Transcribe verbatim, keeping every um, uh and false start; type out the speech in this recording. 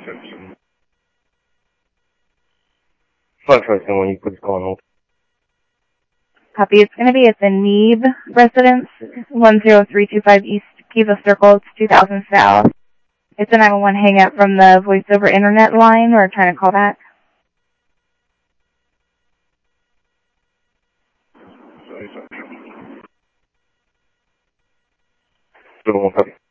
Simpson. five five seven one, you please call and hold. Copy. It's going to be at the Neeb residence, one zero three two five East Kiva Circle. It's two thousand South. It's a nine one one hang up from the voice over internet line. We're trying to call back. So one copy.